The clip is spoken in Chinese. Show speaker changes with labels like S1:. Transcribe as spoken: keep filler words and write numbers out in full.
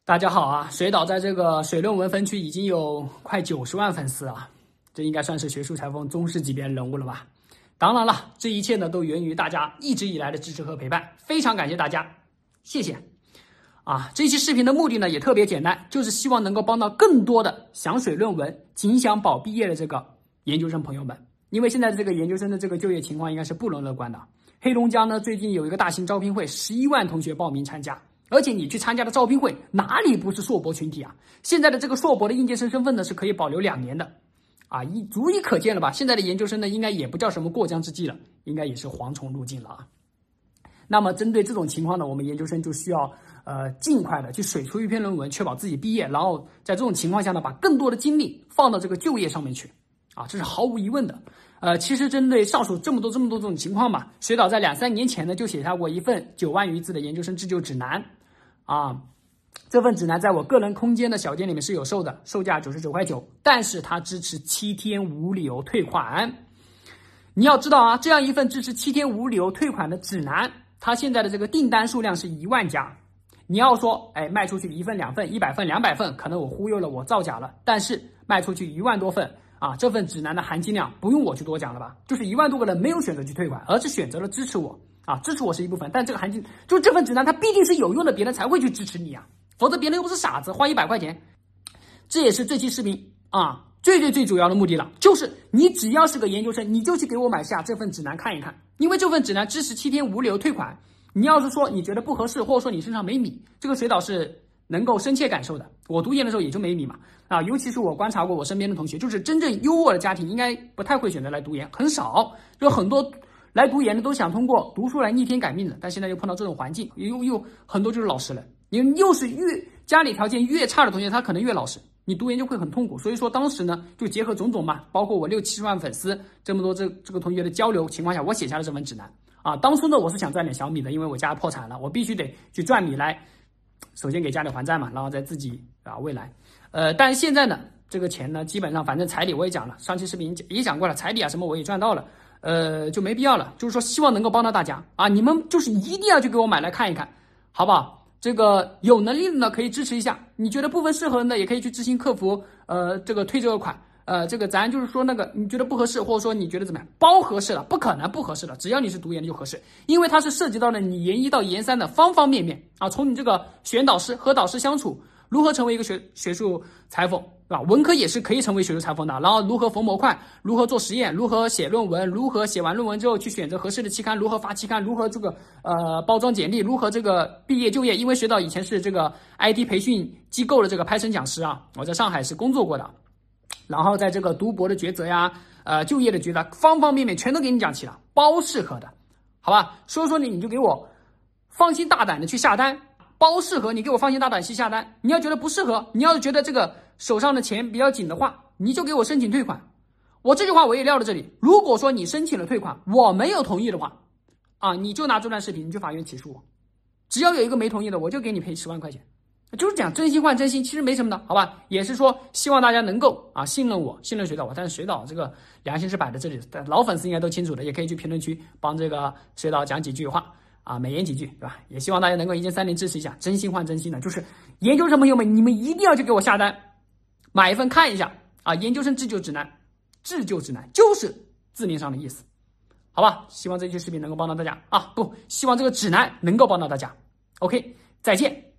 S1: 大家好啊，水岛在这个水论文分区已经有快九十万粉丝啊，这应该算是学术裁缝宗师级别人物了吧？当然了，这一切呢都源于大家一直以来的支持和陪伴，非常感谢大家，谢谢。啊，这期视频的目的呢也特别简单，就是希望能够帮到更多的想水论文、仅想保毕业的这个研究生朋友们，因为现在的这个研究生的这个就业情况应该是不容乐观的。黑龙江呢最近有一个大型招聘会，十一万同学报名参加。而且你去参加的招聘会哪里不是硕博群体啊？现在的这个硕博的应届生身份呢是可以保留两年的，啊，一足以可见了吧？现在的研究生呢应该也不叫什么过江之鲫了，应该也是蝗虫入境了啊。那么针对这种情况呢，我们研究生就需要呃尽快的去水出一篇论文，确保自己毕业，然后在这种情况下呢，把更多的精力放到这个就业上面去，啊，这是毫无疑问的。呃，其实针对上述这么多这么多这种情况嘛，水岛在两三年前呢就写下过一份九万余字的研究生自救指南。啊，这份指南在我个人空间的小店里面是有售的，售价九十九块九，但是它支持七天无理由退款。你要知道啊，这样一份支持七天无理由退款的指南，它现在的这个订单数量是一万家。你要说，哎，卖出去一份、两份、一百份、两百份，可能我忽悠了，我造假了。但是卖出去一万多份啊，这份指南的含金量不用我去多讲了吧？就是一万多个人没有选择去退款，而是选择了支持我。啊，支持我是一部分，但这个含金就是这份指南它必定是有用的，别人才会去支持你啊，否则别人又不是傻子，花一百块钱。这也是这期视频啊最最最主要的目的了，就是你只要是个研究生，你就去给我买下这份指南看一看，因为这份指南支持七天无理由退款。你要是说你觉得不合适，或者说你身上没米，这个水岛是能够深切感受的。我读研的时候也就没米嘛，啊，尤其是我观察过我身边的同学，就是真正优渥的家庭应该不太会选择来读研，很少，有很多。来读研的都想通过读书来逆天改命的，但现在又碰到这种环境，又又很多就是老实人。你又是越家里条件越差的同学，他可能越老实，你读研就会很痛苦。所以说当时呢，就结合种种嘛，包括我六七十万粉丝这么多这这个同学的交流情况下，我写下了这份指南啊。当初呢，我是想赚点小米的，因为我家破产了，我必须得去赚米来，首先给家里还债嘛，然后再自己啊未来。呃，但是现在呢，这个钱呢，基本上反正彩礼我也讲了，上期视频也讲过了，彩礼啊什么我也赚到了。呃，就没必要了。就是说，希望能够帮到大家啊！你们就是一定要去给我买来看一看，好不好？这个有能力的呢，可以支持一下。你觉得部分适合的，也可以去知行客服，呃，这个退这个款。呃，这个咱就是说那个，你觉得不合适，或者说你觉得怎么样？包合适了，不可能不合适的，只要你是读研的就合适，因为它是涉及到了你研一到研三的方方面面啊，从你这个选导师和导师相处。如何成为一个学学术裁缝，对吧？文科也是可以成为学术裁缝的。然后如何缝模块，如何做实验，如何写论文，如何写完论文之后去选择合适的期刊，如何发期刊，如何这个呃包装简历，如何这个毕业就业。因为学导以前是这个 I T 培训机构的这个派生讲师啊，我在上海是工作过的。然后在这个读博的抉择呀，呃就业的抉择，方方面面全都给你讲齐了，包适合的，好吧？说说你你就给我放心大胆的去下单。包适合你给我放心大胆去下单，你要觉得不适合，你要是觉得这个手上的钱比较紧的话，你就给我申请退款。我这句话我也撂到这里，如果说你申请了退款，我没有同意的话，啊，你就拿这段视频你去法院起诉我，只要有一个没同意的，我就给你赔十万块钱，就是讲真心换真心，其实没什么的，好吧？也是说希望大家能够啊信任我，信任水岛我，但是水岛这个良心是摆在这里的，老粉丝应该都清楚的，也可以去评论区帮这个水岛讲几句话。啊，美言几句，对吧？也希望大家能够一键三连支持一下，真心换真心的，就是研究生朋友们，你们一定要去给我下单，买一份看一下啊。研究生自救指南，自救指南就是字面上的意思，好吧？希望这期视频能够帮到大家啊，不，希望这个指南能够帮到大家。OK， 再见。